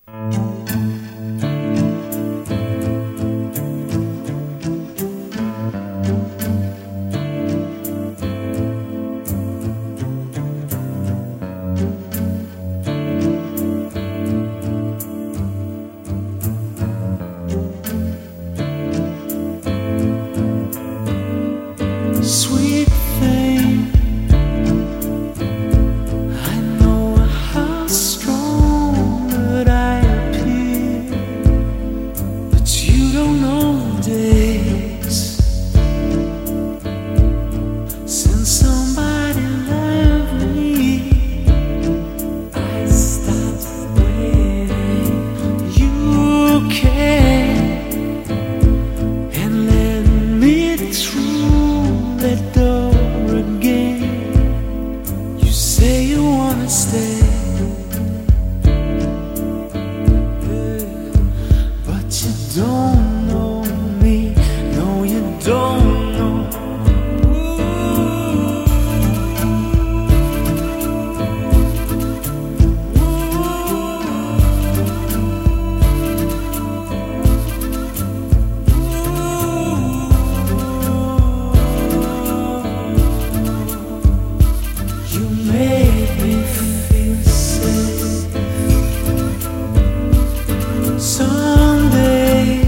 Sweet thing, I know how strong that I appear, but you don't know the days since somebody loved me. I stopped waiting. You came and led me through that door again. You say you wanna stay, but you don't know me. No, you don't know. You made me feel safe. Someday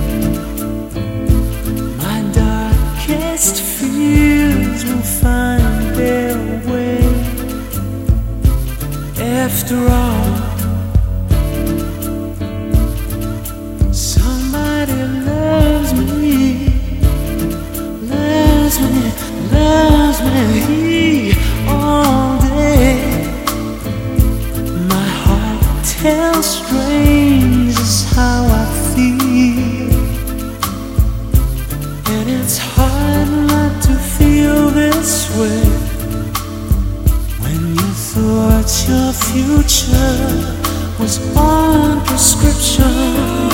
my darkest fears will find their way. After all, somebody loves me, loves me, loves me all day. My heart tells strangers how I feel, and it's hard not to feel this way when you thought your future was on prescription.